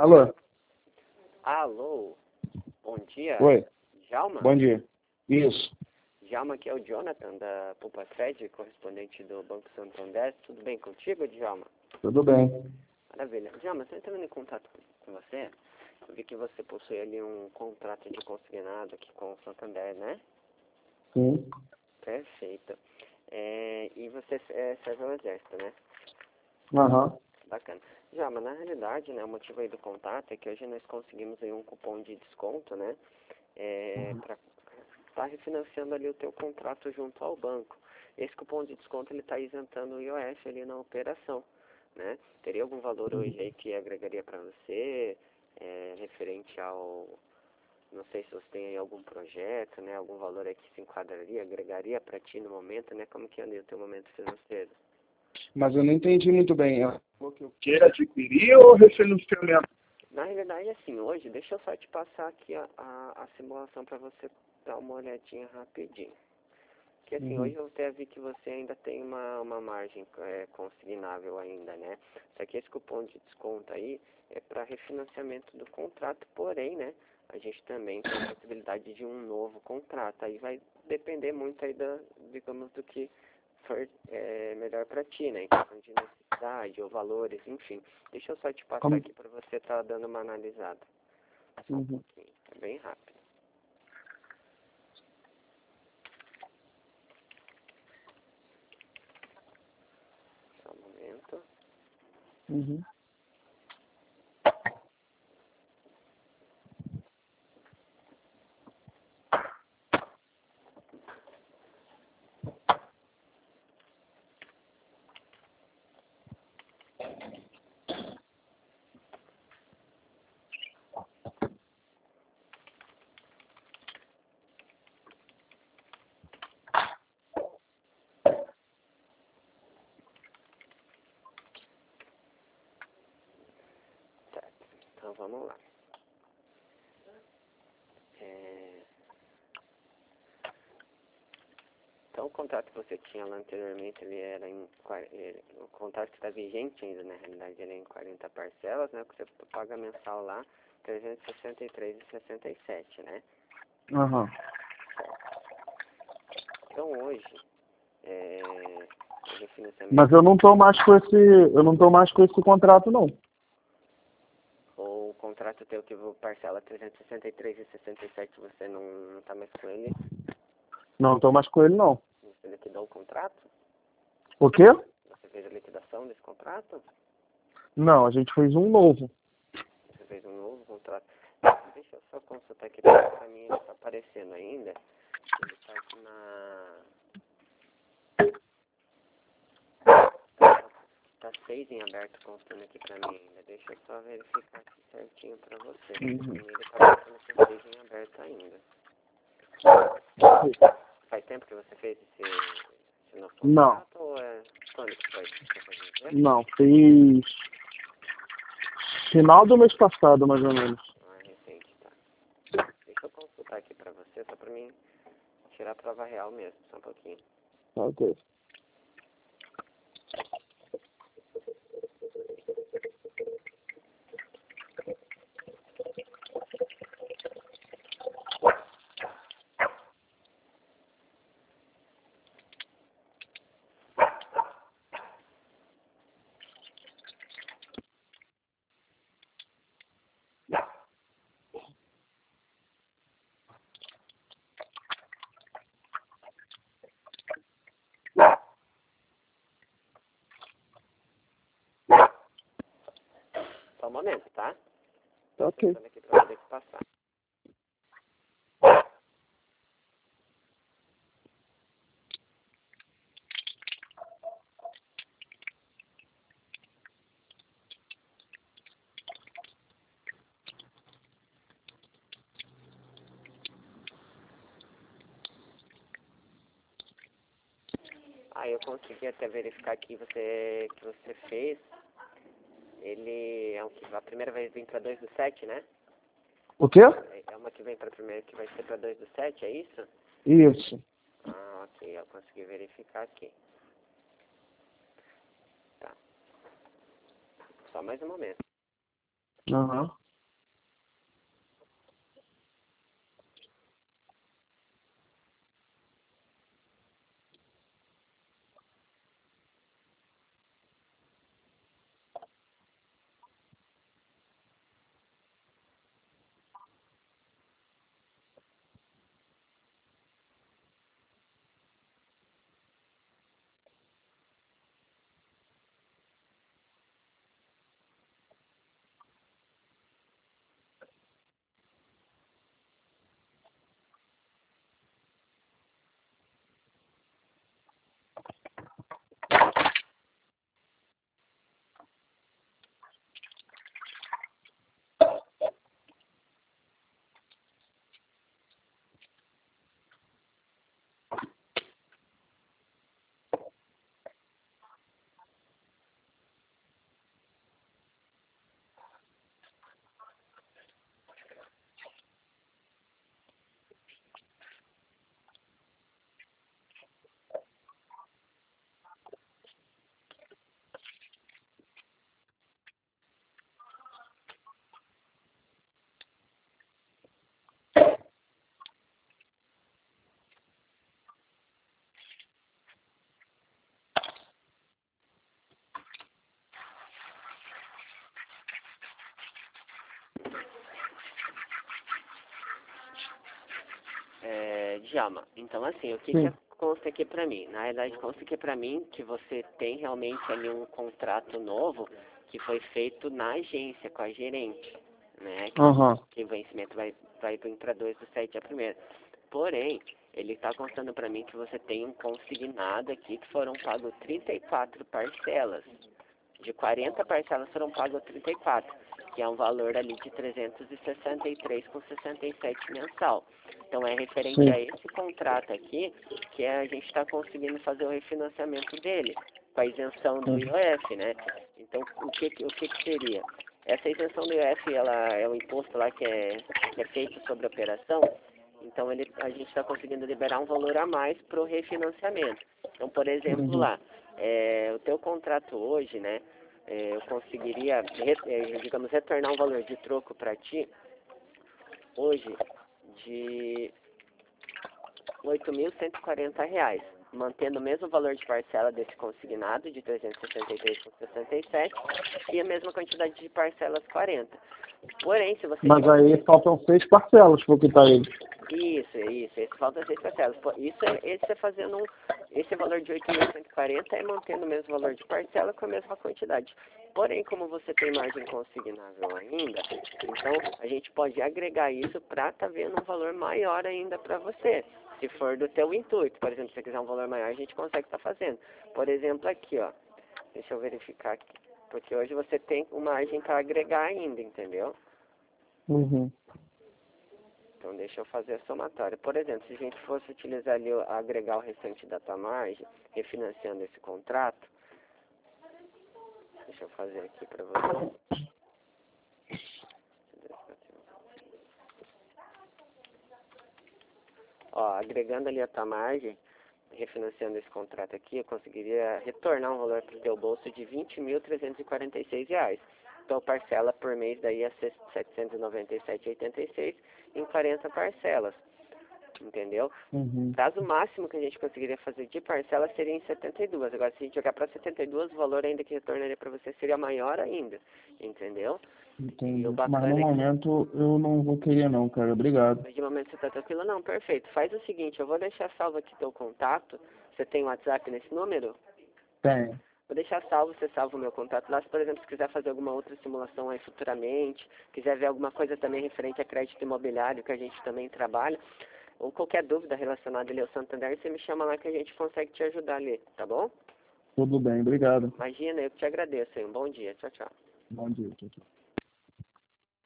Alô? Alô, bom dia. Oi, Djalma? bom dia. Isso. Djalma, aqui é o Jonathan, da Poupa Fed, correspondente do Banco Santander. Tudo bem contigo, Djalma? Tudo bem. Maravilha. Djalma, estou entrando em contato com você. Eu vi que você possui ali um contrato de consignado aqui com o Santander, né? Sim. Perfeito. E você serve ao Exército, né? Aham. Bacana. Djalma, na realidade, né, o motivo aí do contato é que hoje nós conseguimos aí um cupom de desconto, né? Para estar refinanciando ali o teu contrato junto ao banco. Esse cupom de desconto ele está isentando o IOF ali na operação, né? Teria algum valor hoje aí que agregaria para você, referente ao, não sei se você tem aí algum projeto, né? Algum valor aí que se enquadraria, agregaria para ti no momento, né? Como que anda o teu momento financeiro? Mas eu não entendi muito bem. O que eu quero adquirir ou refinanciamento? Na realidade, assim, hoje, deixa eu só te passar aqui a simulação para você dar uma olhadinha rapidinho. Porque assim, hoje eu até vi que você ainda tem uma margem consignável ainda, né? Só que esse cupom de desconto aí é para refinanciamento do contrato, porém, né? A gente também tem a possibilidade de um novo contrato. Aí vai depender muito aí digamos, do que for melhor para ti, né? Em questão de necessidade ou valores, enfim. Deixa eu só te passar aqui para você estar dando uma analisada. Só um pouquinho, é bem rápido. Só um momento. Uhum. Certo, então vamos lá. Então o contrato que você tinha lá anteriormente, ele era o contrato que está vigente ainda, na realidade, ele é em 40 parcelas, né? Que você paga mensal lá, R$ 363,67, né? Aham. Então hoje, o refinanciamento... Mas eu não tô mais com esse contrato, não. O contrato teu que parcela R$ 363,67, você não está mais com ele, Não tô mais com ele, não. você liquidou o contrato? O quê? Você fez a liquidação desse contrato? Não, a gente fez um novo. Você fez um novo contrato? Deixa eu só consultar aqui, porque pra mim ele tá aparecendo ainda. Ele tá aqui Tá 6 em aberto constando aqui pra mim ainda. Deixa eu só verificar aqui certinho pra você. Pra mim ele tá constando com 6 em aberto ainda. Faz tempo que você fez esse novo Não. contrato ou quando que foi? Você pode me dizer? Não, fiz final do mês passado, mais ou menos. É recente, tá. Deixa eu consultar aqui pra você, só pra mim tirar a prova real mesmo, só um pouquinho. Ok. Só um momento, tá? Ok. Tô aqui pra poder passar. Eu consegui até verificar que você fez. Ele é a primeira vez vem para 2/7, né? O quê? É uma que vem para primeiro que vai ser para 2/7, é isso? Isso. Ok, eu consegui verificar aqui. Tá. Só mais um momento. Aham. Djalma, então assim, o que Sim. consta aqui pra mim? Na verdade, consta aqui pra mim que você tem realmente ali um contrato novo que foi feito na agência, com a gerente, né? Aham. Que o vencimento vai vir para 2/7 a 1º. Porém, ele está constando para mim que você tem um consignado aqui que foram pagos 34 parcelas. De 40 parcelas foram pagas 34, que é um valor ali de 363,67 mensal. Então é referente Sim. a esse contrato aqui que a gente está conseguindo fazer o refinanciamento dele, com a isenção do IOF, né? Então o que seria? Essa isenção do IOF, ela é um imposto lá que é feito sobre a operação, então a gente está conseguindo liberar um valor a mais para o refinanciamento. Então, por exemplo, lá, o teu contrato hoje, né, eu conseguiria, digamos, retornar um valor de troco para ti, hoje, de R$ 8.140, mantendo o mesmo valor de parcela desse consignado, de 363,67, e a mesma quantidade de parcelas 40. Porém, se você... Mas aí faltam 6 parcelas para quitar ele. Isso, esse falta 6 parcelas. Esse é fazendo esse valor de 8.140 é mantendo o mesmo valor de parcela com a mesma quantidade. Porém, como você tem margem consignável ainda, então a gente pode agregar isso para estar vendo um valor maior ainda para você. Se for do teu intuito, por exemplo, se você quiser um valor maior, a gente consegue estar fazendo. Por exemplo, aqui, ó, deixa eu verificar aqui, porque hoje você tem uma margem para agregar ainda, entendeu? Uhum. Então, deixa eu fazer a somatória. Por exemplo, se a gente fosse utilizar ali, agregar o restante da tua margem, refinanciando esse contrato, deixa eu fazer aqui para você. Ó, agregando ali a tua margem, refinanciando esse contrato aqui, eu conseguiria retornar um valor para o teu bolso de R$ 20.346. Então, parcela por mês daí é R$ 797,86 em 40 parcelas. Entendeu? Uhum. O prazo máximo que a gente conseguiria fazer de parcela seria em 72. Agora, se a gente jogar para 72, o valor ainda que retornaria para você seria maior ainda. Entendeu? Entendi. E o Mas no bacana é que, momento eu não vou querer não, cara. Obrigado. de momento você está tranquilo? Não, perfeito. Faz o seguinte, eu vou deixar salvo aqui teu contato. Você tem WhatsApp nesse número? Tem. Vou deixar salvo, você salva o meu contato lá. Se, por exemplo, se quiser fazer alguma outra simulação aí futuramente, quiser ver alguma coisa também referente a crédito imobiliário, que a gente também trabalha, ou qualquer dúvida relacionada ali ao Santander, você me chama lá que a gente consegue te ajudar ali, tá bom? Tudo bem, obrigado. Imagina, eu que te agradeço aí. Um bom dia. Tchau, tchau. Bom dia. Tchau, tchau.